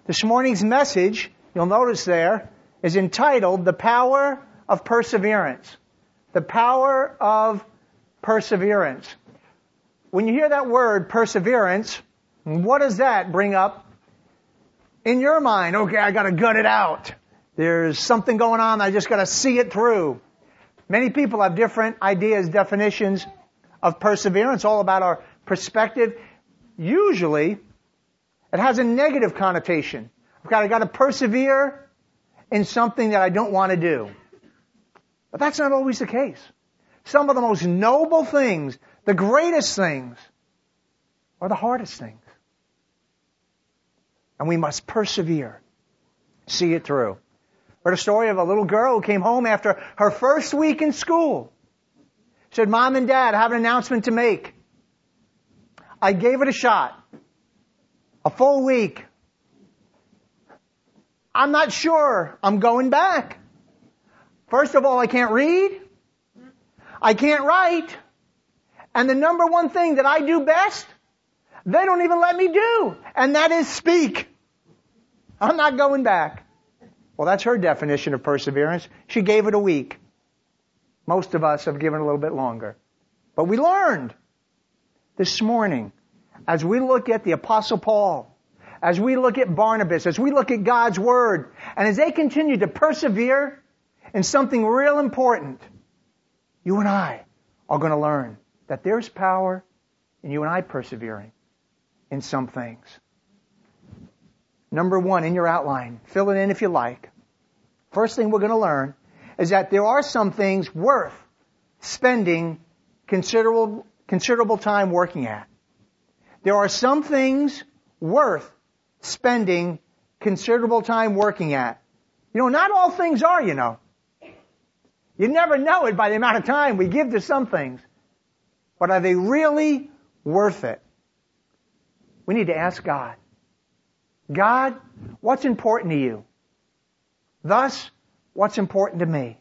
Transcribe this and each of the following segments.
This morning's message, you'll notice there, is entitled The Power of Perseverance. The Power of Perseverance. When you hear that word, perseverance, what does that bring up in your mind? Okay, I gotta gut it out. There's something going on, I just gotta see it through. Many people have different ideas, definitions of perseverance, all about our perspective. Usually, it has a negative connotation. I got to persevere in something that I don't want to do. But that's not always the case. Some of the most noble things, the greatest things, are the hardest things. And we must persevere. See it through. Heard a story of a little girl who came home after her first week in school. Said, Mom and Dad, I have an announcement to make. I gave it a shot. A full week. I'm not sure I'm going back. First of all, I can't read. I can't write. And the number one thing that I do best, they don't even let me do. And that is speak. I'm not going back. Well, that's her definition of perseverance. She gave it a week. Most of us have given it a little bit longer. But we learned this morning, as we look at the Apostle Paul, as we look at Barnabas, as we look at God's Word, and as they continue to persevere in something real important, you and I are going to learn that there's power in you and I persevering in some things. Number one, in your outline, fill it in if you like. First thing we're going to learn is that there are some things worth spending considerable time working at. There are some things worth spending considerable time working at. You know, not all things are, you know. You never know it by the amount of time we give to some things. But are they really worth it? We need to ask God. God, what's important to you? Thus, what's important to me?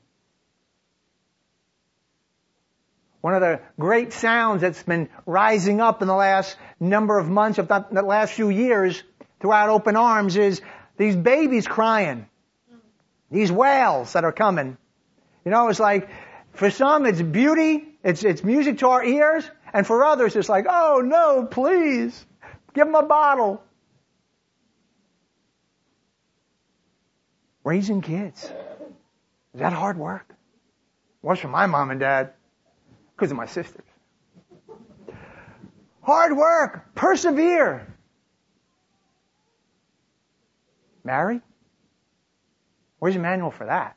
One of the great sounds that's been rising up in the last number of months, if not the last few years, throughout Open Arms is these babies crying. These wails that are coming. You know, it's like, for some it's beauty, it's music to our ears, and for others it's like, oh no, please, give them a bottle. Raising kids. Is that hard work? Was for my mom and dad. Because of my sisters. Hard work. Persevere. Marry? Where's your manual for that?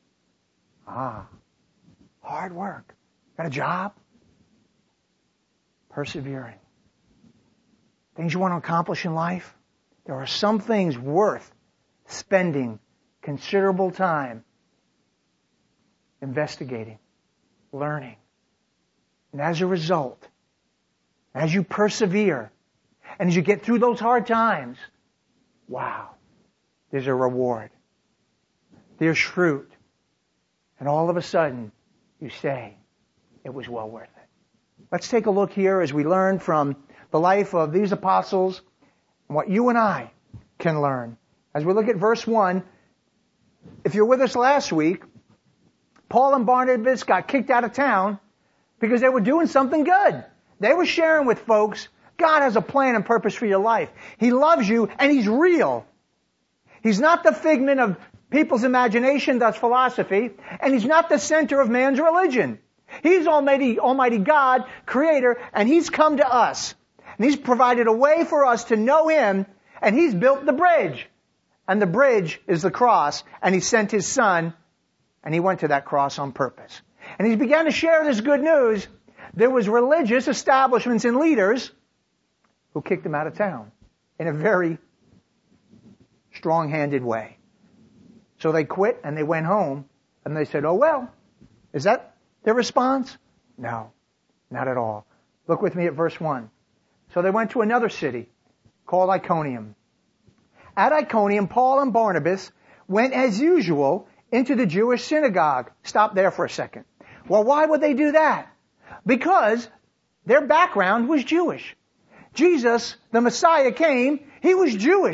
Hard work. Got a job? Persevering. Things you want to accomplish in life? There are some things worth spending considerable time investigating, learning. And as a result, as you persevere, and as you get through those hard times, wow, there's a reward. There's fruit. And all of a sudden, you say, it was well worth it. Let's take a look here as we learn from the life of these apostles and what you and I can learn. As we look at verse 1, if you're with us last week, Paul and Barnabas got kicked out of town because they were doing something good. They were sharing with folks, God has a plan and purpose for your life. He loves you and He's real. He's not the figment of people's imagination, that's philosophy, and He's not the center of man's religion. He's Almighty God, Creator, and He's come to us. And He's provided a way for us to know Him, and He's built the bridge. And the bridge is the cross, and He sent His Son, and He went to that cross on purpose. And He began to share this good news. There was religious establishments and leaders who kicked Him out of town in a very strong-handed way. So they quit and they went home and they said, oh well, is that their response? No, not at all. Look with me at verse 1. So they went to another city called Iconium. At Iconium, Paul and Barnabas went as usual into the Jewish synagogue. Stop there for a second. Well, why would they do that? Because their background was Jewish. Jesus, the Messiah, came. He was Jewish.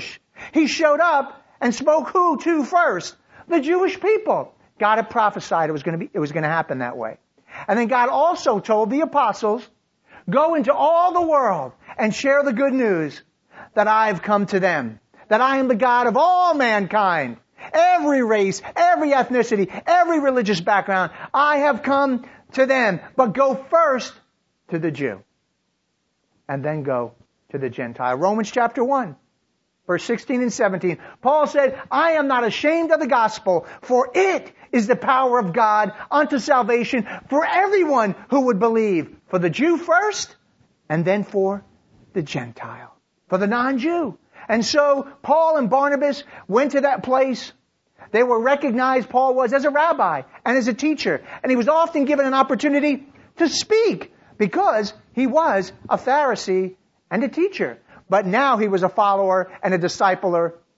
He showed up and spoke who to first? The Jewish people. God had prophesied it was going to happen that way. And then God also told the apostles, go into all the world and share the good news that I've come to them, that I am the God of all mankind, every race, every ethnicity, every religious background. I have come to them, but go first to the Jew and then go to the Gentile. Romans chapter 1. Verse 16 and 17, Paul said, I am not ashamed of the gospel, for it is the power of God unto salvation for everyone who would believe. For the Jew first, and then for the Gentile, for the non-Jew. And so Paul and Barnabas went to that place. They were recognized, Paul was, as a rabbi and as a teacher. And he was often given an opportunity to speak because he was a Pharisee and a teacher. But now he was a follower and a disciple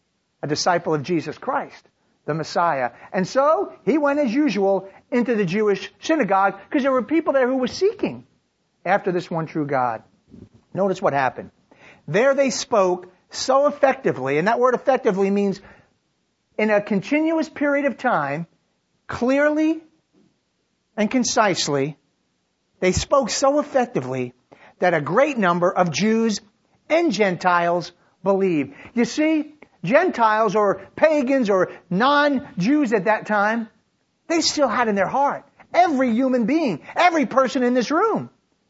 of Jesus Christ, the Messiah. And so he went as usual into the Jewish synagogue because there were people there who were seeking after this one true God. Notice what happened. There they spoke so effectively, and that word effectively means in a continuous period of time, clearly and concisely, they spoke so effectively that a great number of Jews and Gentiles believed. You see, Gentiles or pagans or non-Jews at that time, they still had in their heart, every human being, every person in this room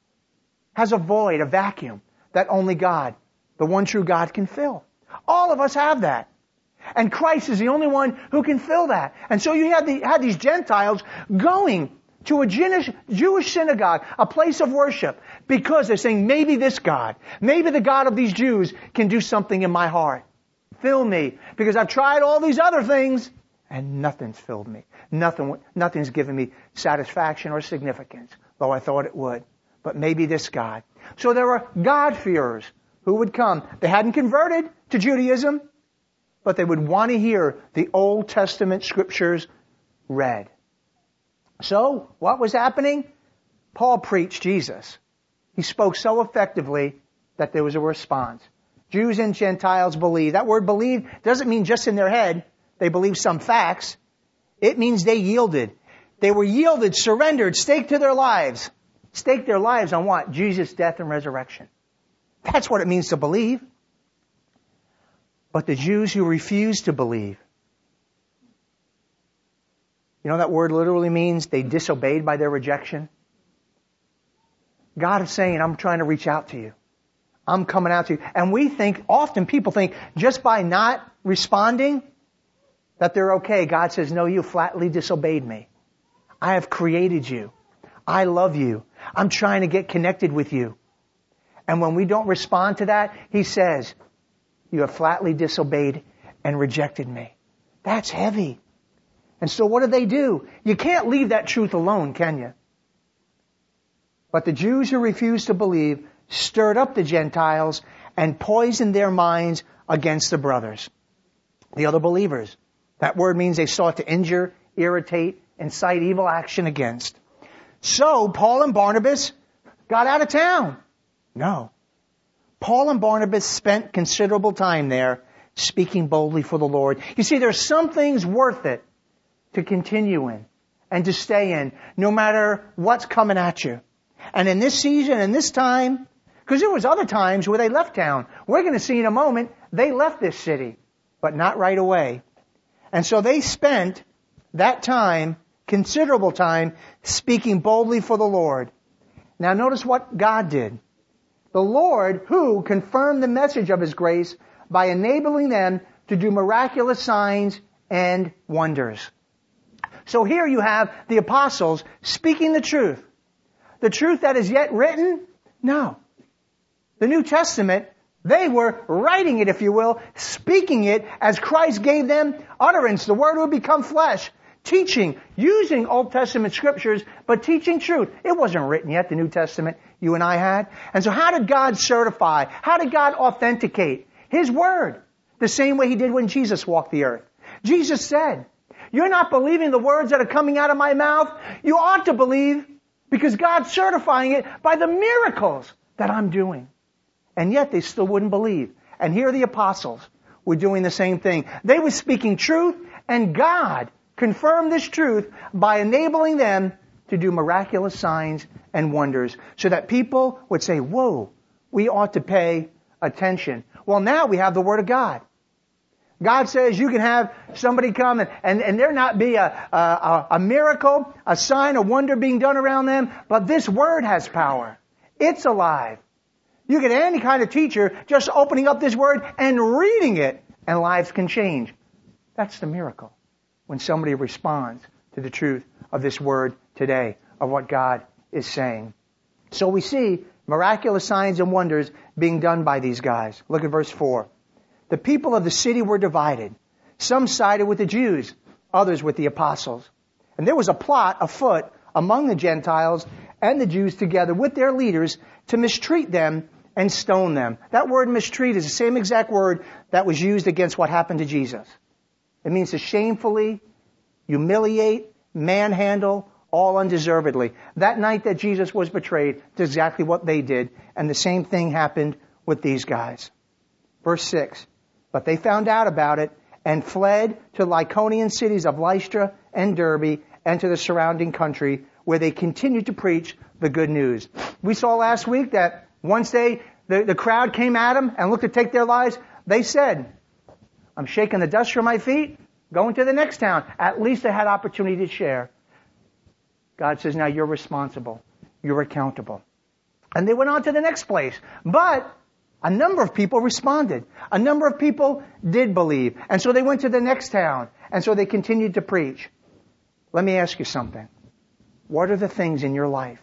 has a void, a vacuum that only God, the one true God, can fill. All of us have that. And Christ is the only one who can fill that. And so you had these Gentiles going to a Jewish synagogue, a place of worship, because they're saying, maybe this God, maybe the God of these Jews can do something in my heart. Fill me, because I've tried all these other things, and nothing's filled me. Nothing's given me satisfaction or significance, though I thought it would. But maybe this God. So there were God-fearers who would come. They hadn't converted to Judaism, but they would want to hear the Old Testament scriptures read. So, what was happening? Paul preached Jesus. He spoke so effectively that there was a response. Jews and Gentiles believed. That word believe doesn't mean just in their head. They believed some facts. It means they yielded. They were yielded, surrendered, staked to their lives. Staked their lives on what? Jesus' death and resurrection. That's what it means to believe. But the Jews who refused to believe, you know that word literally means they disobeyed by their rejection. God is saying, I'm trying to reach out to you. I'm coming out to you. And we think, often people think, just by not responding, that they're okay. God says, no, you flatly disobeyed me. I have created you. I love you. I'm trying to get connected with you. And when we don't respond to that, He says, you have flatly disobeyed and rejected me. That's heavy. And so what do? You can't leave that truth alone, can you? But the Jews who refused to believe stirred up the Gentiles and poisoned their minds against the brothers, the other believers. That word means they sought to injure, irritate, incite evil action against. So Paul and Barnabas got out of town. No. Paul and Barnabas spent considerable time there speaking boldly for the Lord. You see, there's some things worth it to continue in and to stay in, no matter what's coming at you. And in this season, in this time, because there was other times where they left town. We're going to see in a moment, they left this city, but not right away. And so they spent that time, considerable time, speaking boldly for the Lord. Now notice what God did. The Lord, who confirmed the message of His grace by enabling them to do miraculous signs and wonders. So here you have the apostles speaking the truth. The truth that is yet written? No. The New Testament, they were writing it, if you will, speaking it as Christ gave them utterance. The Word would become flesh. Teaching, using Old Testament scriptures, but teaching truth. It wasn't written yet, the New Testament you and I had. And so how did God certify? How did God authenticate His Word? The same way He did when Jesus walked the earth. Jesus said, you're not believing the words that are coming out of my mouth. You ought to believe because God's certifying it by the miracles that I'm doing. And yet they still wouldn't believe. And here are the apostles were doing the same thing. They were speaking truth, and God confirmed this truth by enabling them to do miraculous signs and wonders so that people would say, whoa, we ought to pay attention. Well, now we have the Word of God. God says you can have somebody come and there not be a miracle, a sign, a wonder being done around them, but this Word has power. It's alive. You get any kind of teacher just opening up this Word and reading it, and lives can change. That's the miracle. When somebody responds to the truth of this Word today, of what God is saying. So we see miraculous signs and wonders being done by these guys. Look at verse 4. The people of the city were divided. Some sided with the Jews, others with the apostles. And there was a plot afoot among the Gentiles and the Jews together with their leaders to mistreat them and stone them. That word mistreat is the same exact word that was used against what happened to Jesus. It means to shamefully, humiliate, manhandle, all undeservedly. That night that Jesus was betrayed, that's exactly what they did. And the same thing happened with these guys. Verse 6. But they found out about it and fled to Lycaonian cities of Lystra and Derbe and to the surrounding country where they continued to preach the good news. We saw last week that once the crowd came at them and looked to take their lives, they said, I'm shaking the dust from my feet, going to the next town. At least they had opportunity to share. God says, now you're responsible. You're accountable. And they went on to the next place. But a number of people responded. A number of people did believe. And so they went to the next town. And so they continued to preach. Let me ask you something. What are the things in your life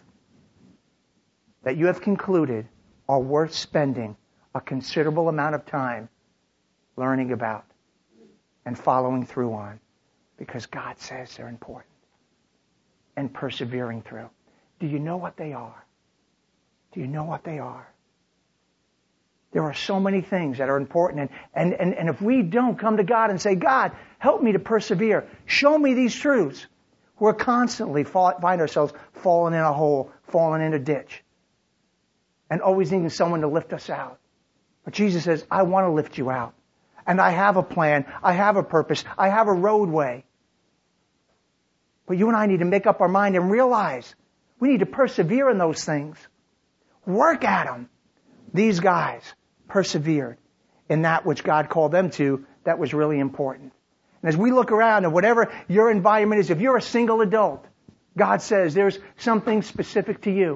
that you have concluded are worth spending a considerable amount of time learning about and following through on? Because God says they're important. And persevering through. Do you know what they are? Do you know what they are? There are so many things that are important. And if we don't come to God and say, God, help me to persevere. Show me these truths. We're constantly find ourselves falling in a hole, falling in a ditch. And always needing someone to lift us out. But Jesus says, I want to lift you out. And I have a plan. I have a purpose. I have a roadway. But you and I need to make up our mind and realize we need to persevere in those things. Work at them. These guys persevered in that which God called them to that was really important. And as we look around and whatever your environment is, if you're a single adult, God says there's something specific to you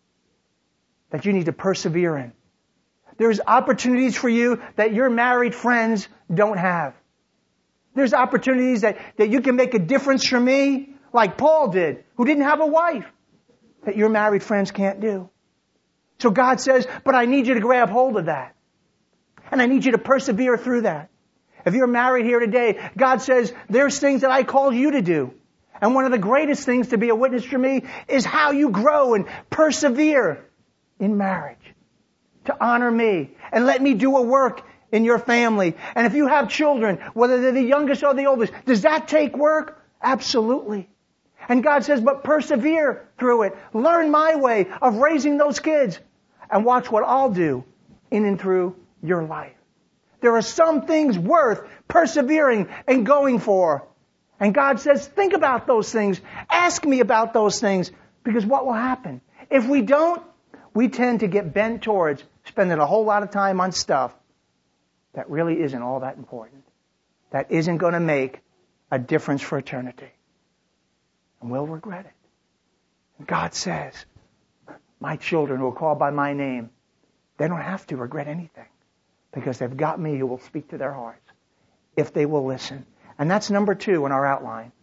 that you need to persevere in. There's opportunities for you that your married friends don't have. There's opportunities that you can make a difference for me, like Paul did, who didn't have a wife, that your married friends can't do. So God says, but I need you to grab hold of that. And I need you to persevere through that. If you're married here today, God says, there's things that I called you to do. And one of the greatest things to be a witness for me is how you grow and persevere in marriage. To honor me and let me do a work in your family. And if you have children, whether they're the youngest or the oldest, does that take work? Absolutely. And God says, but persevere through it. Learn my way of raising those kids. And watch what I'll do in and through your life. There are some things worth persevering and going for. And God says, think about those things. Ask me about those things. Because what will happen? If we don't, we tend to get bent towards spending a whole lot of time on stuff that really isn't all that important. That isn't going to make a difference for eternity. And we'll regret it. And God says, my children who are called by my name, they don't have to regret anything. Because they've got me who will speak to their hearts. If they will listen. And that's number 2 in our outline.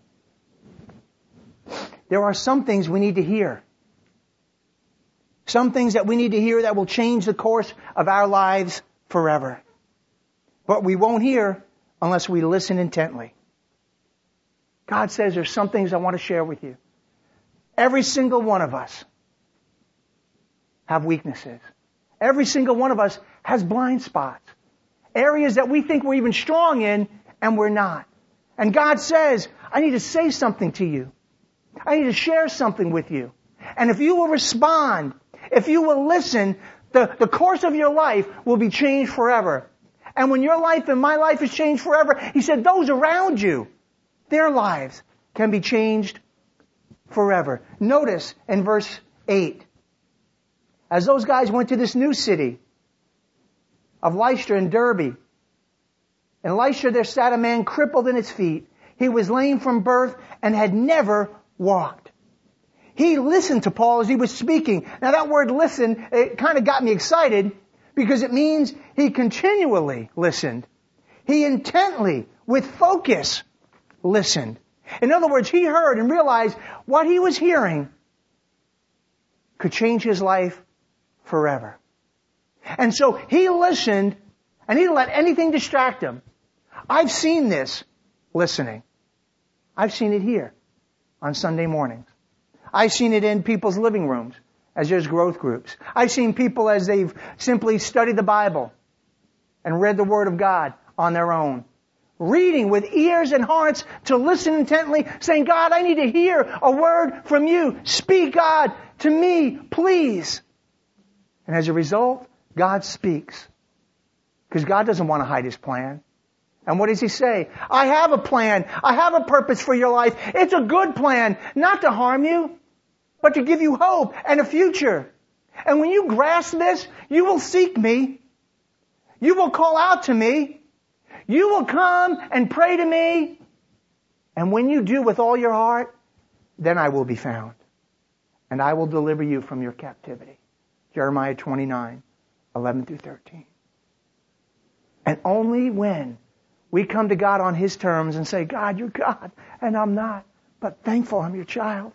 There are some things we need to hear. Some things that we need to hear that will change the course of our lives forever. But we won't hear unless we listen intently. God says there's some things I want to share with you. Every single one of us have weaknesses. Every single one of us has blind spots. Areas that we think we're even strong in and we're not. And God says, I need to say something to you. I need to share something with you. And if you will respond, if you will listen, the course of your life will be changed forever. And when your life and my life is changed forever, he said those around you, their lives can be changed forever. Notice in verse 8, as those guys went to this new city of Lystra and Derbe, in Lystra there sat a man crippled in his feet. He was lame from birth and had never walked. He listened to Paul as he was speaking. Now that word listen, it kind of got me excited because it means he continually listened. He intently, with focus, listened. In other words, he heard and realized what he was hearing could change his life forever. And so he listened and he didn't let anything distract him. I've seen this listening. I've seen it here on Sunday mornings. I've seen it in people's living rooms as there's growth groups. I've seen people as they've simply studied the Bible and read the Word of God on their own. Reading with ears and hearts to listen intently, saying, God, I need to hear a word from you. Speak, God, to me, please. And as a result, God speaks. Because God doesn't want to hide His plan. And what does He say? I have a plan. I have a purpose for your life. It's a good plan, not to harm you, but to give you hope and a future. And when you grasp this, you will seek me. You will call out to me. You will come and pray to me. And when you do with all your heart, then I will be found. And I will deliver you from your captivity. Jeremiah 29, 11 through 13. And only when we come to God on His terms and say, God, you're God, and I'm not, but thankful I'm your child.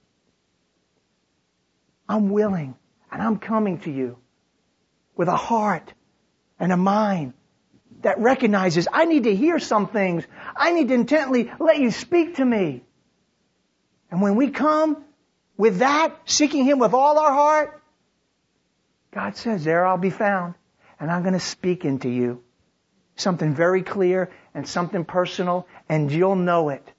I'm willing, and I'm coming to you with a heart and a mind that recognizes I need to hear some things. I need to intently let you speak to me. And when we come with that, seeking Him with all our heart, God says, there I'll be found, and I'm going to speak into you. Something very clear and something personal, and you'll know it.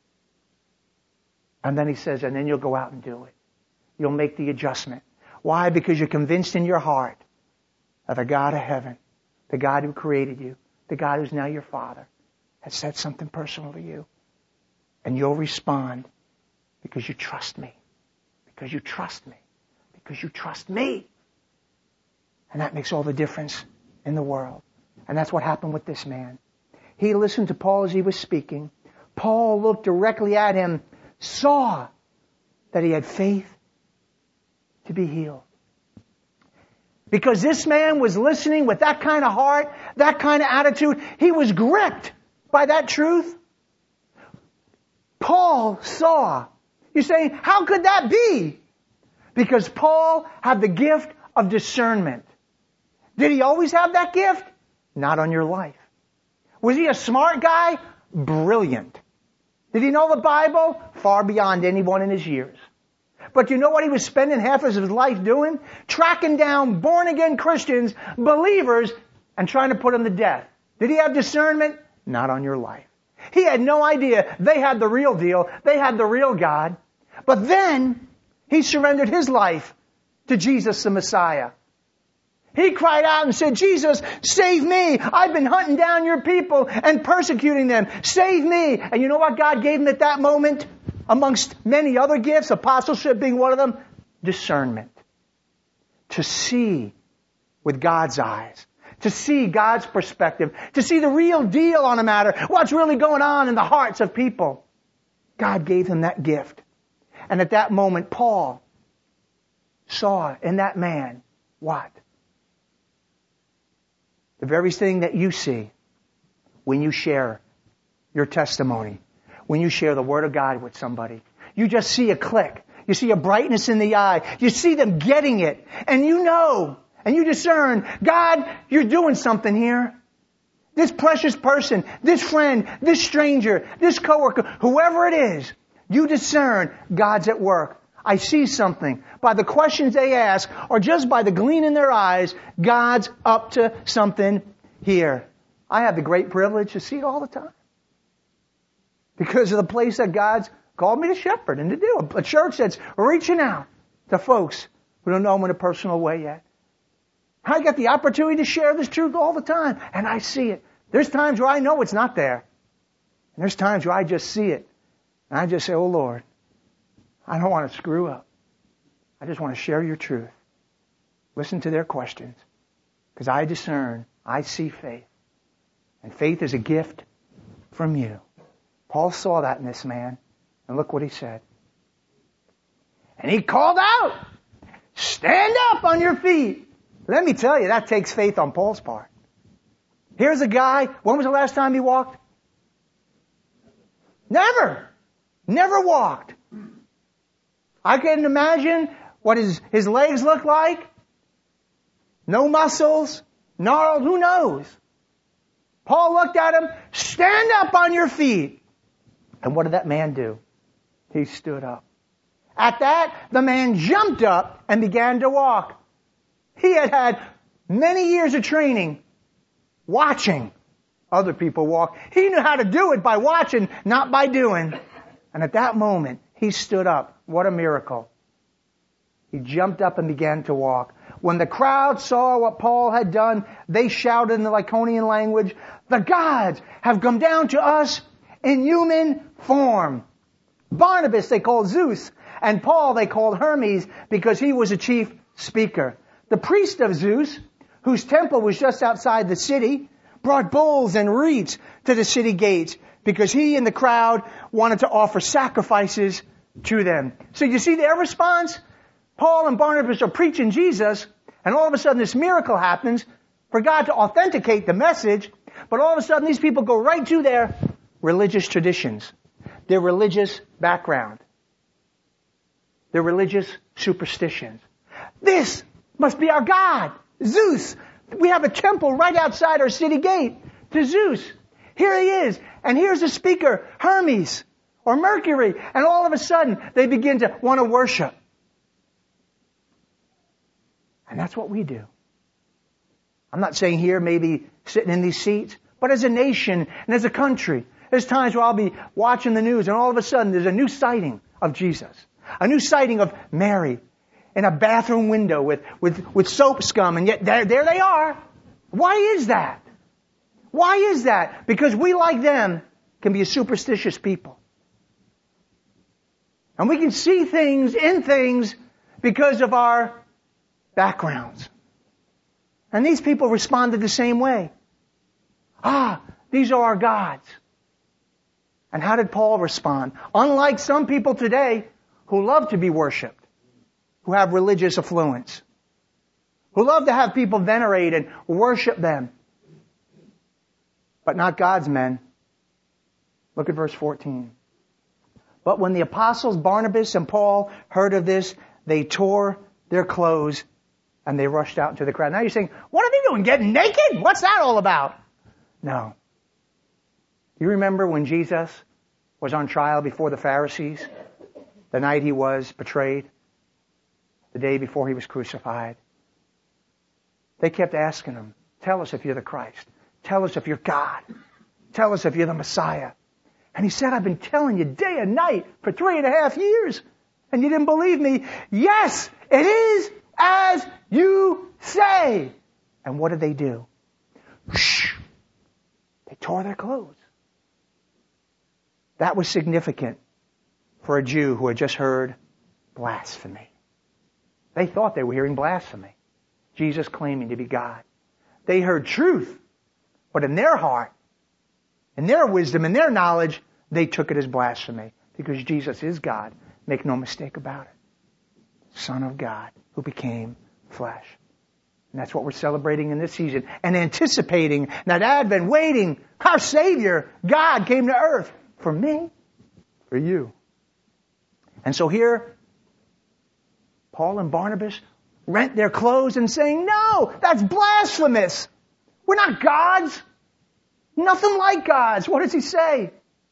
And then He says, and then you'll go out and do it. You'll make the adjustment. Why? Because you're convinced in your heart that the God of heaven, the God who created you, the God who's now your Father, has said something personal to you. And you'll respond because you trust me. Because you trust me. Because you trust me. And that makes all the difference in the world. And that's what happened with this man. He listened to Paul as he was speaking. Paul looked directly at him, saw that he had faith to be healed. Because this man was listening with that kind of heart, that kind of attitude. He was gripped by that truth. Paul saw. You're saying, how could that be? Because Paul had the gift of discernment. Did he always have that gift? Not on your life. Was he a smart guy? Brilliant. Did he know the Bible? Far beyond anyone in his years. But you know what he was spending half of his life doing? Tracking down born-again Christians, believers, and trying to put them to death. Did he have discernment? Not on your life. He had no idea they had the real deal. They had the real God. But then he surrendered his life to Jesus the Messiah. He cried out and said, Jesus, save me. I've been hunting down your people and persecuting them. Save me. And you know what God gave him at that moment? Amongst many other gifts, apostleship being one of them, discernment. To see with God's eyes. To see God's perspective. To see the real deal on a matter. What's really going on in the hearts of people. God gave him that gift. And at that moment, Paul saw in that man what? The very thing that you see when you share your testimony, when you share the Word of God with somebody. You just see a click. You see a brightness in the eye. You see them getting it. And you know, and you discern, God, you're doing something here. This precious person, this friend, this stranger, this coworker, whoever it is, you discern God's at work. I see something. By the questions they ask, or just by the gleam in their eyes, God's up to something here. I have the great privilege to see it all the time. Because of the place that God's called me to shepherd and to do. A church that's reaching out to folks who don't know Him in a personal way yet. I get the opportunity to share this truth all the time, and I see it. There's times where I know it's not there. And there's times where I just see it. And I just say, oh Lord, I don't want to screw up. I just want to share your truth. Listen to their questions. Because I discern, I see faith. And faith is a gift from you. Paul saw that in this man. And look what he said. And he called out, stand up on your feet. Let me tell you, that takes faith on Paul's part. Here's a guy, when was the last time he walked? Never. Never walked. I can imagine what his legs look like. No muscles. Gnarled. Who knows? Paul looked at him. Stand up on your feet. And what did that man do? He stood up. At that, the man jumped up and began to walk. He had had many years of training watching other people walk. He knew how to do it by watching, not by doing. And at that moment, he stood up. What a miracle. He jumped up and began to walk. When the crowd saw what Paul had done, they shouted in the Lycaonian language, the gods have come down to us in human form. Barnabas they called Zeus, and Paul they called Hermes because he was a chief speaker. The priest of Zeus, whose temple was just outside the city, brought bulls and wreaths to the city gates because he and the crowd wanted to offer sacrifices to them. So you see their response? Paul and Barnabas are preaching Jesus, and all of a sudden this miracle happens for God to authenticate the message, but all of a sudden these people go right to their religious traditions, their religious background, their religious superstitions. This must be our God, Zeus. We have a temple right outside our city gate to Zeus. Here he is. And here's the speaker, Hermes or Mercury. And all of a sudden, they begin to want to worship. And that's what we do. I'm not saying here maybe sitting in these seats, but as a nation and as a country, there's times where I'll be watching the news and all of a sudden there's a new sighting of Jesus. A new sighting of Mary in a bathroom window with soap scum, and yet there they are. Why is that? Why is that? Because we, like them, can be a superstitious people. And we can see things in things because of our backgrounds. And these people responded the same way. These are our gods. And how did Paul respond? Unlike some people today who love to be worshipped, who have religious affluence, who love to have people venerate and worship them, but not God's men. Look at verse 14. But when the apostles Barnabas and Paul heard of this, they tore their clothes and they rushed out into the crowd. Now you're saying, what are they doing? Getting naked? What's that all about? No. You remember when Jesus was on trial before the Pharisees, the night he was betrayed, the day before he was crucified? They kept asking him, tell us if you're the Christ. Tell us if you're God. Tell us if you're the Messiah. And he said, I've been telling you day and night for 3.5 years, and you didn't believe me. Yes, it is as you say. And what did they do? Shh. They tore their clothes. That was significant for a Jew who had just heard blasphemy. They thought they were hearing blasphemy. Jesus claiming to be God. They heard truth, but in their heart, in their wisdom, in their knowledge, they took it as blasphemy because Jesus is God. Make no mistake about it. Son of God who became flesh. And that's what we're celebrating in this season and anticipating that Advent, waiting. Our Savior, God, came to earth for me, for you. And so here, Paul and Barnabas rent their clothes and saying, no, that's blasphemous. We're not gods. Nothing like gods. What does he say?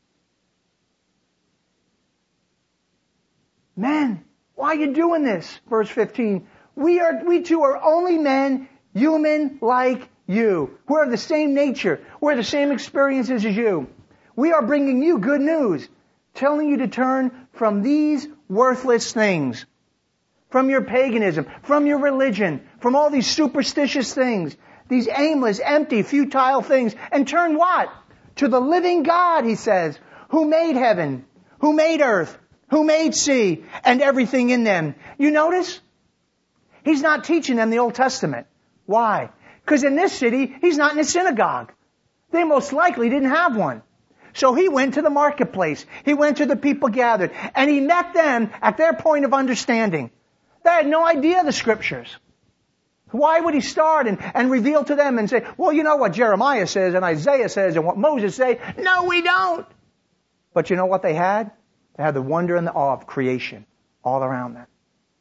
Men, why are you doing this? Verse 15. We too are only men, human like you. We're of the same nature. We're the same experiences as you. We are bringing you good news, telling you to turn from these worthless things. from your paganism, from your religion, from all these superstitious things, these aimless, empty, futile things, and turn what? To the living God, he says, who made heaven, who made earth, who made sea, and everything in them. You notice? He's not teaching them the Old Testament. Why? Because in this city, he's not in a synagogue. They most likely didn't have one. So he went to the marketplace. He went to the people gathered. And he met them at their point of understanding. They had no idea the Scriptures. Why would he start and reveal to them and say, well, you know what Jeremiah says and Isaiah says and what Moses say? No, we don't. But you know what they had? They had the wonder and the awe of creation all around them.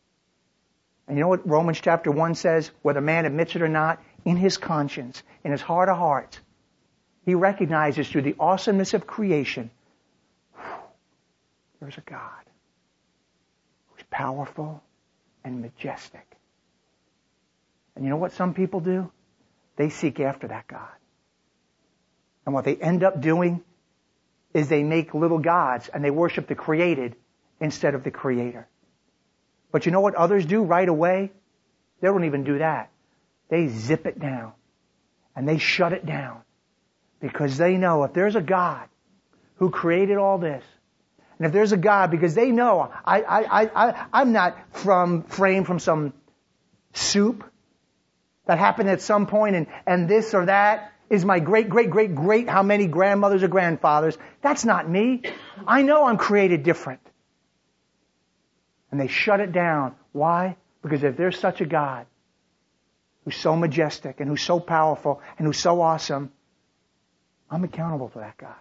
And you know what Romans chapter 1 says? Whether man admits it or not, in his conscience, in his heart of hearts, he recognizes through the awesomeness of creation, there's a God who's powerful and majestic. And you know what some people do? They seek after that God. And what they end up doing is they make little gods and they worship the created instead of the Creator. But you know what others do right away? They don't even do that. They zip it down and they shut it down because they know if there's a God who created all this, and if there's a God, because they know I'm not framed from some soup that happened at some point and this or that is my great how many grandmothers or grandfathers. That's not me. I know I'm created different. And they shut it down. Why? Because if there's such a God who's so majestic and who's so powerful and who's so awesome, I'm accountable to that God.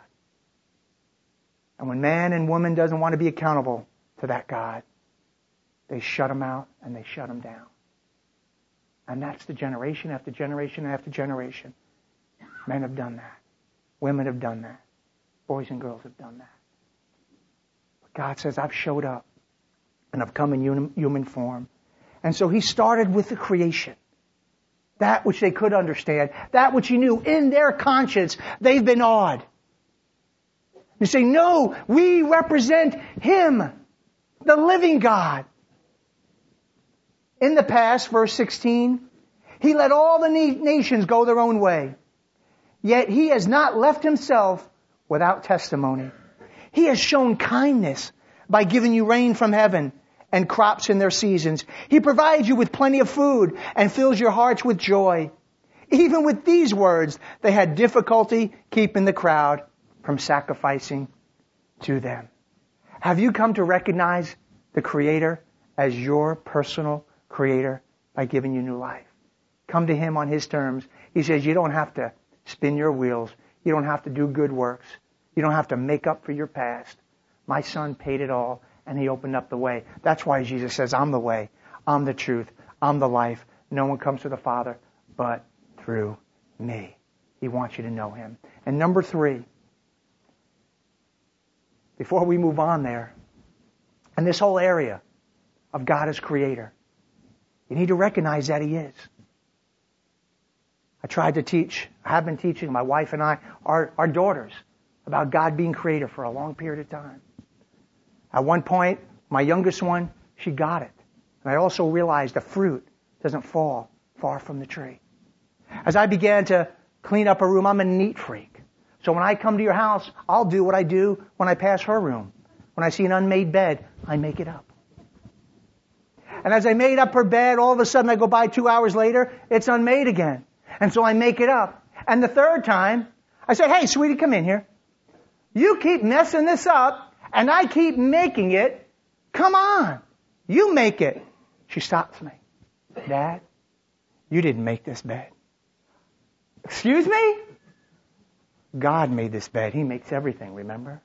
And when man and woman doesn't want to be accountable to that God, they shut him out and they shut him down. And that's the generation after generation after generation. Men have done that. Women have done that. Boys and girls have done that. But God says, I've showed up and I've come in human form. And so he started with the creation. That which they could understand. That which he knew in their conscience, they've been awed. You say, no, we represent him, the living God. In the past, verse 16, he let all the nations go their own way. Yet he has not left himself without testimony. He has shown kindness by giving you rain from heaven and crops in their seasons. He provides you with plenty of food and fills your hearts with joy. Even with these words, they had difficulty keeping the crowd from sacrificing to them. Have you come to recognize the Creator as your personal Creator by giving you new life? Come to him on his terms. He says you don't have to spin your wheels. You don't have to do good works. You don't have to make up for your past. My Son paid it all and he opened up the way. That's why Jesus says, I'm the way, I'm the truth, I'm the life. No one comes to the Father but through me. He wants you to know him. And number 3, before we move on there, and this whole area of God as Creator, you need to recognize that he is. I have been teaching my wife and I, our daughters, about God being Creator for a long period of time. At one point, my youngest one, she got it. And I also realized the fruit doesn't fall far from the tree. As I began to clean up a room, I'm a neat freak. So when I come to your house, I'll do what I do when I pass her room. When I see an unmade bed, I make it up. And as I made up her bed, all of a sudden I go by 2 hours later, it's unmade again. And so I make it up. And the third time, I say, hey, sweetie, come in here. You keep messing this up, and I keep making it. Come on. You make it. She stops me. Dad, you didn't make this bed. Excuse me? God made this bed. He makes everything, remember?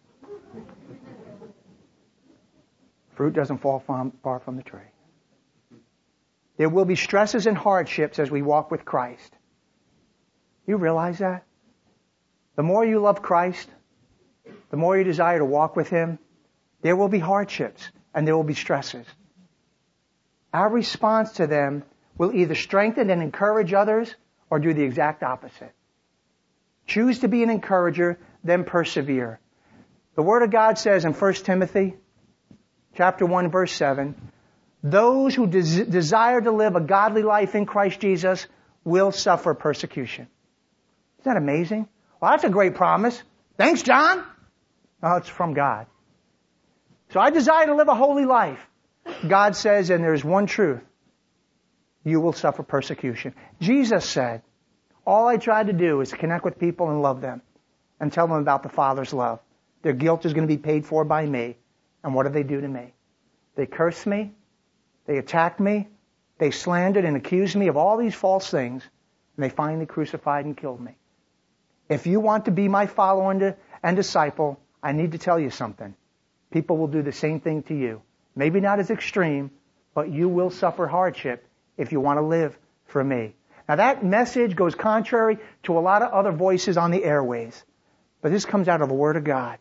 Fruit doesn't fall far from the tree. There will be stresses and hardships as we walk with Christ. You realize that? The more you love Christ, the more you desire to walk with him, there will be hardships and there will be stresses. Our response to them will either strengthen and encourage others or do the exact opposite. Choose to be an encourager, then persevere. The Word of God says in 1 Timothy chapter 1, verse 7, those who desire to live a godly life in Christ Jesus will suffer persecution. Isn't that amazing? Well, that's a great promise. Thanks, John. Oh, it's from God. So I desire to live a holy life. God says, and there's one truth. You will suffer persecution. Jesus said, all I try to do is connect with people and love them and tell them about the Father's love. Their guilt is going to be paid for by me. And what do they do to me? They curse me. They attack me. They slandered and accused me of all these false things. And they finally crucified and killed me. If you want to be my follower and disciple, I need to tell you something. People will do the same thing to you. Maybe not as extreme, but you will suffer hardship if you want to live for me. Now that message goes contrary to a lot of other voices on the airways. But this comes out of the Word of God.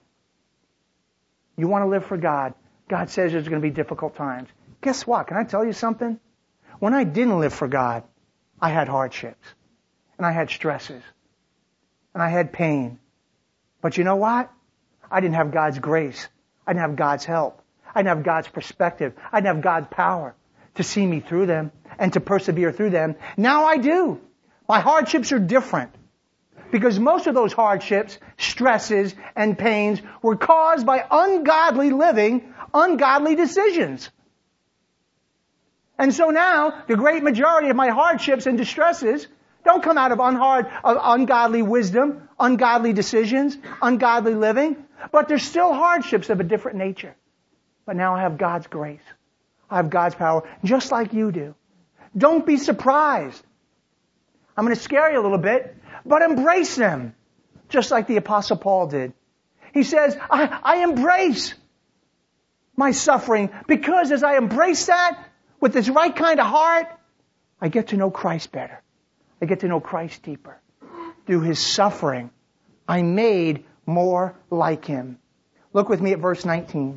You want to live for God. God says there's going to be difficult times. Guess what? Can I tell you something? When I didn't live for God, I had hardships. And I had stresses. And I had pain. But you know what? I didn't have God's grace. I didn't have God's help. I didn't have God's perspective. I didn't have God's power to see me through them and to persevere through them. Now I do. My hardships are different. Because most of those hardships, stresses, and pains were caused by ungodly living, ungodly decisions. And so now, the great majority of my hardships and distresses don't come out of ungodly wisdom, ungodly decisions, ungodly living, but they're still hardships of a different nature. But now I have God's grace. I have God's power, just like you do. Don't be surprised. I'm going to scare you a little bit, but embrace them, just like the Apostle Paul did. He says, I embrace my suffering because as I embrace that with this right kind of heart, I get to know Christ better. I get to know Christ deeper. Through His suffering, I'm made more like Him. Look with me at verse 19.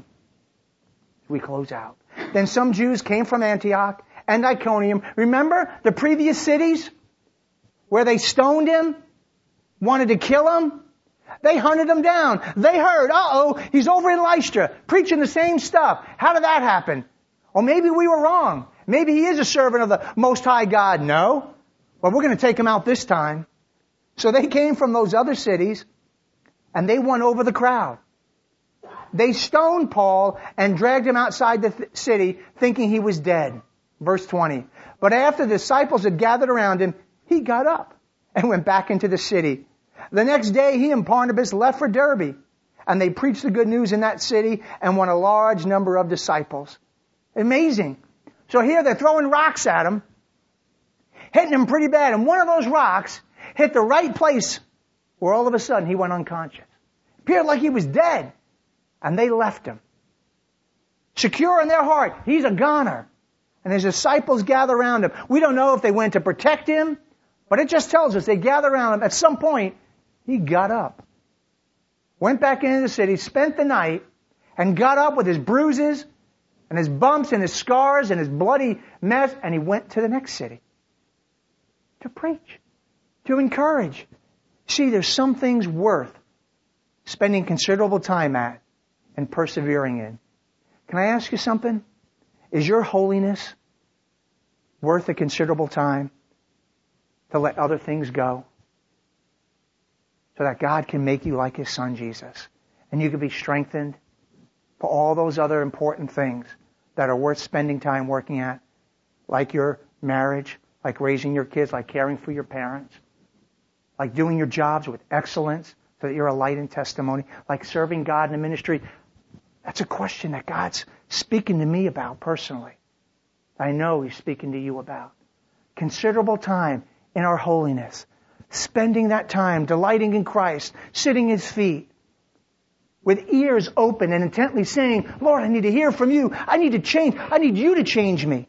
We close out. Then some Jews came from Antioch and Iconium. Remember the previous cities where they stoned him, wanted to kill him? They hunted him down. They heard, he's over in Lystra preaching the same stuff. How did that happen? Or maybe we were wrong. Maybe he is a servant of the Most High God. No. Well, we're going to take him out this time. So they came from those other cities and they won over the crowd. They stoned Paul and dragged him outside the city thinking he was dead. Verse 20. But after the disciples had gathered around him, he got up and went back into the city. The next day he and Barnabas left for Derbe, and they preached the good news in that city and won a large number of disciples. Amazing. So here they're throwing rocks at him, hitting him pretty bad, and one of those rocks hit the right place where all of a sudden he went unconscious. Appeared like he was dead, and they left him. Secure in their heart, he's a goner. And his disciples gather around him. We don't know if they went to protect him, but it just tells us they gather around him. At some point, he got up, went back into the city, spent the night, and got up with his bruises and his bumps and his scars and his bloody mess, and he went to the next city to preach, to encourage. See, there's some things worth spending considerable time at and persevering in. Can I ask you something? Is your holiness worth a considerable time to let other things go so that God can make you like His Son Jesus and you can be strengthened for all those other important things that are worth spending time working at, like your marriage, like raising your kids, like caring for your parents, like doing your jobs with excellence so that you're a light and testimony, like serving God in the ministry? That's a question that God's speaking to me about personally. I know He's speaking to you about. Considerable time in our holiness. Spending that time delighting in Christ, sitting at His feet, with ears open and intently saying, Lord, I need to hear from You. I need to change. I need You to change me.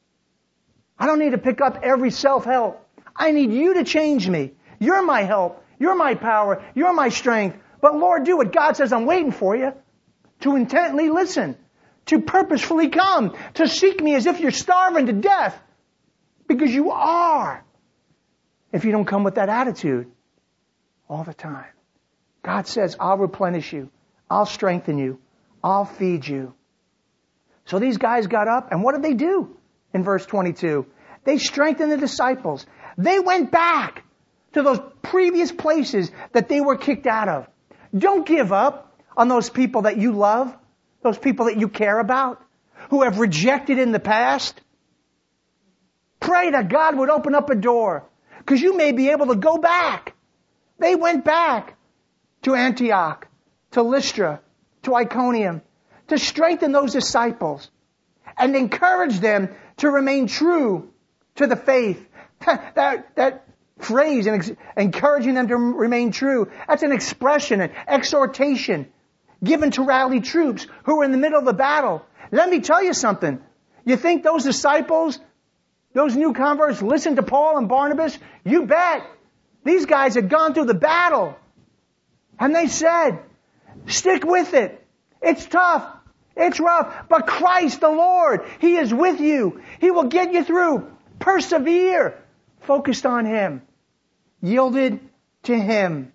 I don't need to pick up every self-help. I need You to change me. You're my help. You're my power. You're my strength. But Lord, do what God says. I'm waiting for You. To intently listen, to purposefully come, to seek Me as if you're starving to death, because you are. If you don't come with that attitude all the time. God says, I'll replenish you. I'll strengthen you. I'll feed you. So these guys got up, and what did they do? In verse 22, they strengthened the disciples. They went back to those previous places that they were kicked out of. Don't give up on those people that you love, those people that you care about, who have rejected in the past. Pray that God would open up a door, because you may be able to go back. They went back to Antioch, to Lystra, to Iconium, to strengthen those disciples and encourage them to remain true to the faith. That phrase, encouraging them to remain true, that's an expression, an exhortation given to rally troops who are in the middle of the battle. Let me tell you something. You think those disciples, those new converts, listened to Paul and Barnabas? You bet. These guys had gone through the battle. And they said, stick with it. It's tough. It's rough. But Christ the Lord, He is with you. He will get you through. Persevere. Focused on Him. Yielded to Him.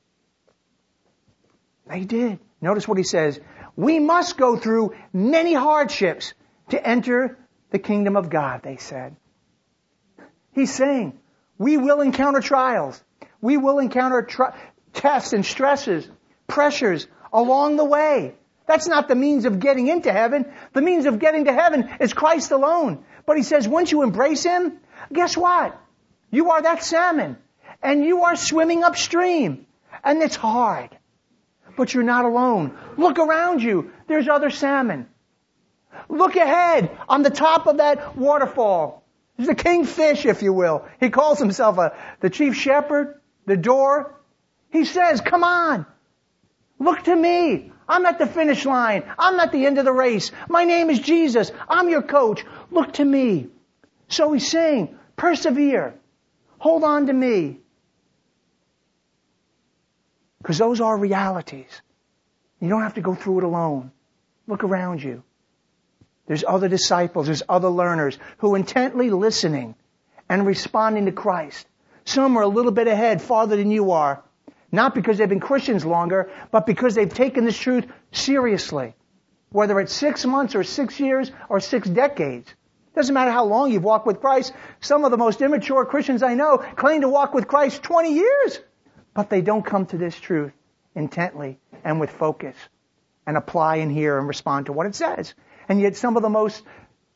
They did. Notice what he says. We must go through many hardships to enter the kingdom of God, they said. He's saying, we will encounter trials. We will encounter tests and stresses, pressures along the way. That's not the means of getting into heaven. The means of getting to heaven is Christ alone. But he says, once you embrace Him, guess what? You are that salmon. And you are swimming upstream. And it's hard. But you're not alone. Look around you. There's other salmon. Look ahead on the top of that waterfall. There's a kingfish, if you will. He calls himself the chief shepherd, the door. He says, come on. Look to me. I'm at the finish line. I'm at the end of the race. My name is Jesus. I'm your coach. Look to me. So he's saying, persevere. Hold on to me. Because those are realities. You don't have to go through it alone. Look around you. There's other disciples, there's other learners who are intently listening and responding to Christ. Some are a little bit ahead, farther than you are. Not because they've been Christians longer, but because they've taken this truth seriously. Whether it's 6 months or 6 years or 6 decades. Doesn't matter how long you've walked with Christ. Some of the most immature Christians I know claim to walk with Christ 20 years. But they don't come to this truth intently and with focus and apply and hear and respond to what it says. And yet some of the most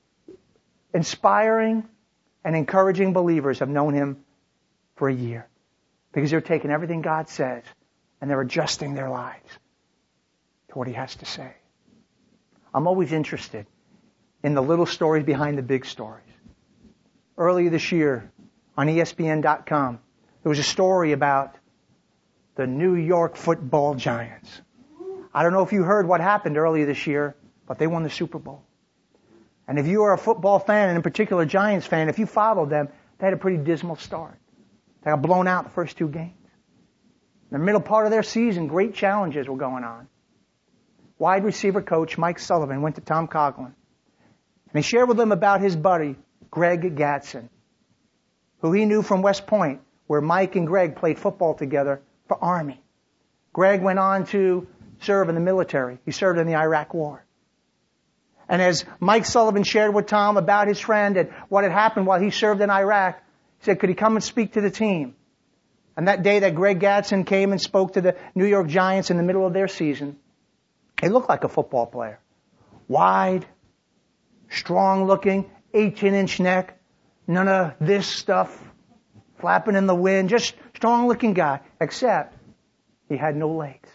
inspiring and encouraging believers have known Him for a year. Because they're taking everything God says and they're adjusting their lives to what He has to say. I'm always interested in the little stories behind the big stories. Earlier this year on ESPN.com, there was a story about the New York Football Giants. I don't know if you heard what happened earlier this year, but they won the Super Bowl. And if you are a football fan, and in particular Giants fan, if you followed them, they had a pretty dismal start. They got blown out the first 2 games. In the middle part of their season, great challenges were going on. Wide receiver coach Mike Sullivan went to Tom Coughlin. And he shared with him about his buddy, Greg Gadsden, who he knew from West Point, where Mike and Greg played football together for Army. Greg went on to serve in the military. He served in the Iraq War. And as Mike Sullivan shared with Tom about his friend and what had happened while he served in Iraq, he said, could he come and speak to the team? And that day that Greg Gadsden came and spoke to the New York Giants in the middle of their season, he looked like a football player. Wide, strong looking, 18-inch neck, none of this stuff flapping in the wind, just strong looking guy, except he had no legs.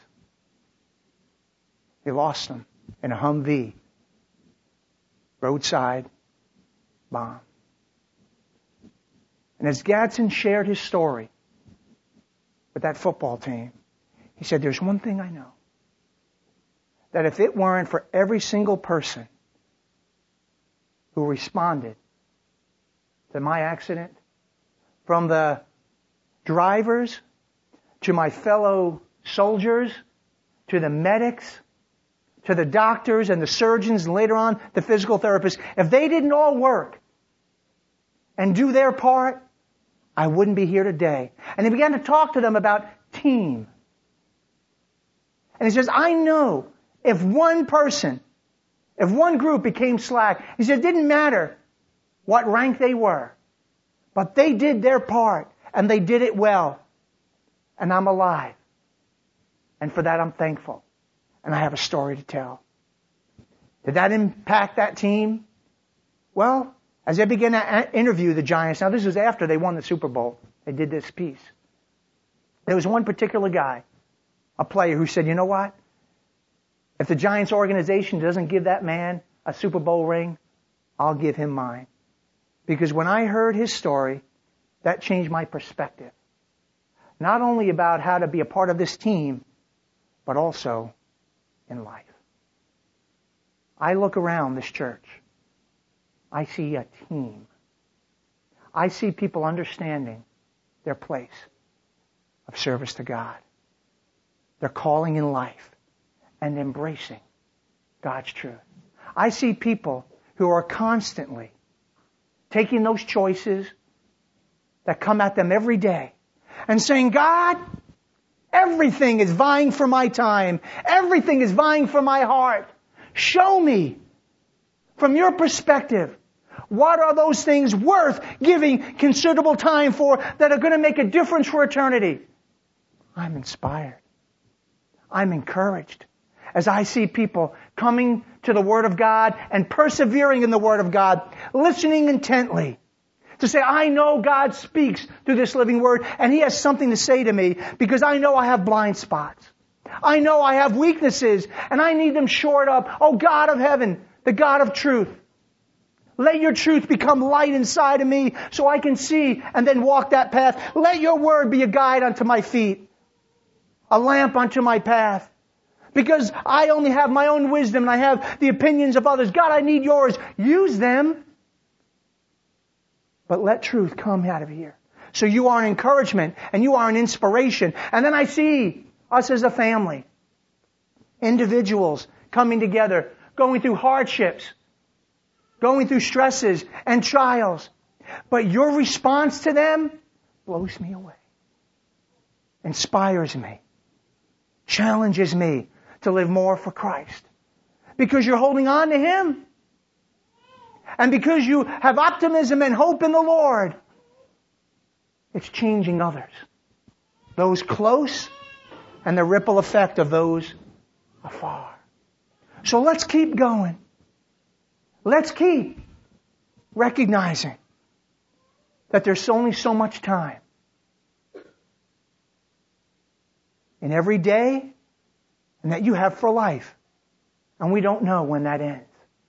He lost them in a Humvee. Roadside bomb. And as Gadsden shared his story with that football team, he said, there's one thing I know. That if it weren't for every single person who responded to my accident, from the drivers to my fellow soldiers to the medics to the doctors and the surgeons and later on the physical therapists, if they didn't all work and do their part, I wouldn't be here today. And he began to talk to them about team. And he says, I know if one person If one group became slack, he said it didn't matter what rank they were, but they did their part, and they did it well. And I'm alive. And for that I'm thankful. And I have a story to tell. Did that impact that team? Well, as they began to interview the Giants, now this was after they won the Super Bowl, they did this piece. There was one particular guy, a player, who said, you know what? If the Giants organization doesn't give that man a Super Bowl ring, I'll give him mine. Because when I heard his story, that changed my perspective. Not only about how to be a part of this team, but also in life. I look around this church. I see a team. I see people understanding their place of service to God. Their calling in life and embracing God's truth. I see people who are constantly taking those choices that come at them every day and saying, God, everything is vying for my time. Everything is vying for my heart. Show me, from your perspective, what are those things worth giving considerable time for that are going to make a difference for eternity? I'm inspired. I'm encouraged as I see people coming to the Word of God and persevering in the Word of God, listening intently to say, I know God speaks through this living Word and He has something to say to me because I know I have blind spots. I know I have weaknesses and I need them shored up. Oh God of heaven, the God of truth, let your truth become light inside of me so I can see and then walk that path. Let your Word be a guide unto my feet, a lamp unto my path. Because I only have my own wisdom and I have the opinions of others. God, I need yours. Use them. But let truth come out of here. So you are an encouragement and you are an inspiration. And then I see us as a family. Individuals coming together, going through hardships, going through stresses and trials. But your response to them blows me away. Inspires me. Challenges me to live more for Christ. Because you're holding on to Him. And because you have optimism and hope in the Lord, it's changing others. Those close and the ripple effect of those afar. So let's keep going. Let's keep recognizing that there's only so much time in every day and that you have for life. And we don't know when that ends.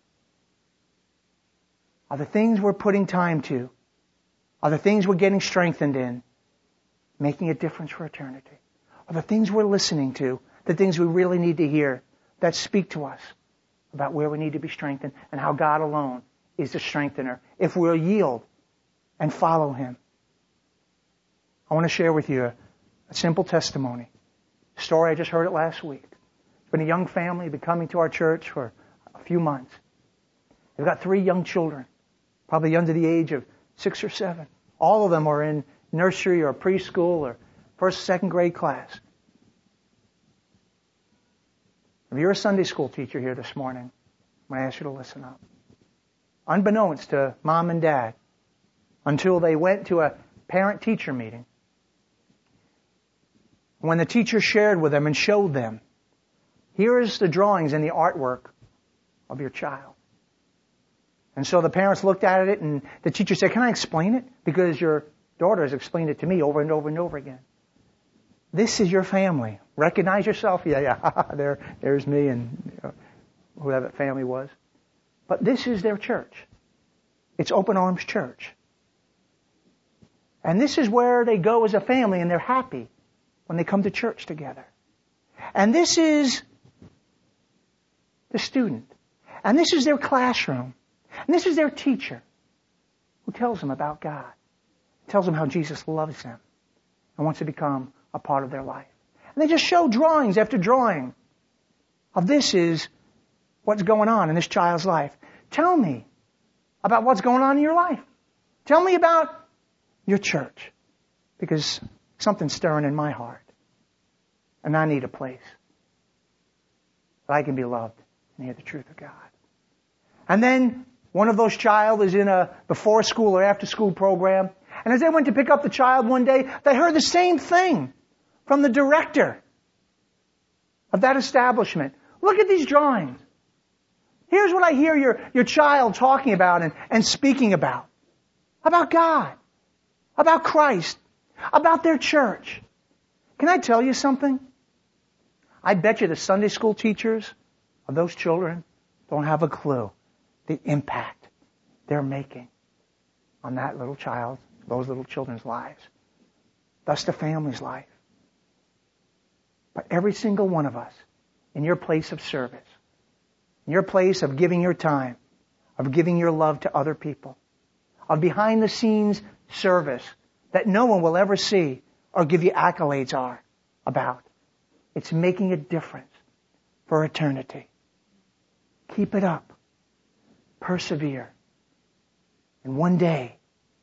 Are the things we're putting time to, are the things we're getting strengthened in, making a difference for eternity? Are the things we're listening to, the things we really need to hear that speak to us about where we need to be strengthened and how God alone is the strengthener if we'll yield and follow Him? I want to share with you a simple testimony. A story, I just heard it last week. It's been a young family, been coming to our church for a few months. They've got 3 young children, probably under the age of 6 or 7. All of them are in nursery or preschool or first, second grade class. If you're a Sunday school teacher here this morning, I'm going to ask you to listen up. Unbeknownst to mom and dad, until they went to a parent-teacher meeting, when the teacher shared with them and showed them, here is the drawings and the artwork of your child. And so the parents looked at it and the teacher said, can I explain it? Because your daughter has explained it to me over and over and over again. This is your family. Recognize yourself? Yeah. There's me and whoever that family was. But this is their church. It's Open Arms Church. And this is where they go as a family and they're happy when they come to church together. And this is the student. And this is their classroom. And this is their teacher who tells them about God. Tells them how Jesus loves them and wants to become a part of their life. And they just show drawings after drawing of this is what's going on in this child's life. Tell me about what's going on in your life. Tell me about your church. Because something's stirring in my heart. And I need a place that I can be loved and hear the truth of God. And then one of those child is in a before school or after school program. And as they went to pick up the child one day, they heard the same thing from the director of that establishment. Look at these drawings. Here's what I hear your child talking about and speaking about. About God. About Christ. About their church. Can I tell you something? I bet you the Sunday school teachers of those children don't have a clue the impact they're making on that little child, those little children's lives. Thus the family's life. But every single one of us, in your place of service, in your place of giving your time, of giving your love to other people, of behind the scenes service that no one will ever see or give you accolades about. It's making a difference for eternity. Keep it up. Persevere. And one day,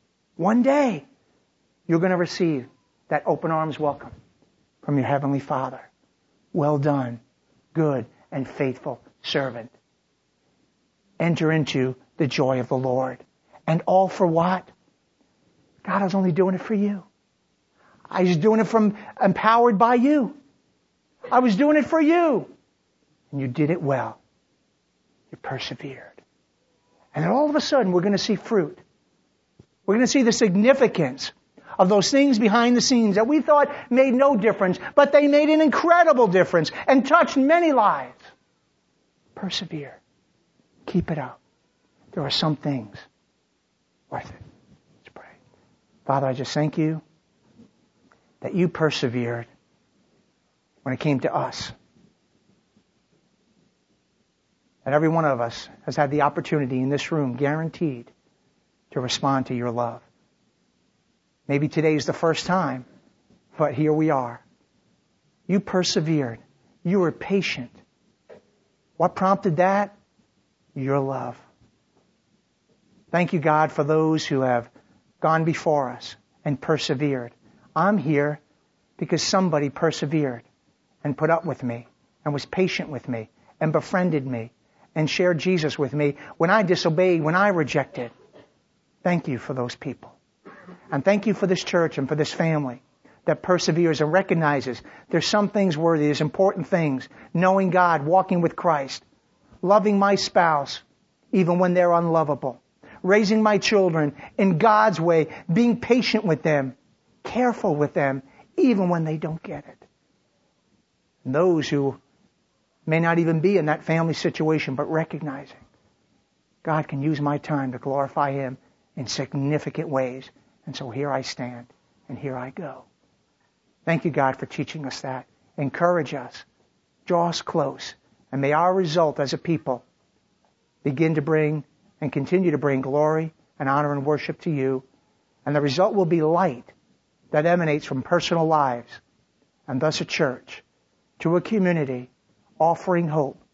you're going to receive that open arms welcome from your Heavenly Father. Well done, good and faithful servant. Enter into the joy of the Lord. And all for what? God, I was only doing it for you. I was doing it empowered by you. I was doing it for you. And you did it well. You persevered. And then all of a sudden, we're going to see fruit. We're going to see the significance of those things behind the scenes that we thought made no difference, but they made an incredible difference and touched many lives. Persevere. Keep it up. There are some things worth it. Let's pray. Father, I just thank you that you persevered when it came to us. And every one of us has had the opportunity in this room, guaranteed, to respond to your love. Maybe today is the first time, but here we are. You persevered. You were patient. What prompted that? Your love. Thank you, God, for those who have gone before us and persevered. I'm here because somebody persevered and put up with me and was patient with me and befriended me and shared Jesus with me when I disobeyed, when I rejected. Thank you for those people. And thank you for this church and for this family that perseveres and recognizes there's some things worthy, there's important things. Knowing God, walking with Christ, loving my spouse even when they're unlovable, raising my children in God's way, being patient with them, careful with them even when they don't get it. And those who may not even be in that family situation, but recognizing God can use my time to glorify Him in significant ways. And so here I stand and here I go. Thank you, God, for teaching us that. Encourage us. Draw us close. And may our result as a people begin to bring and continue to bring glory and honor and worship to you. And the result will be light that emanates from personal lives and thus a church to a community offering hope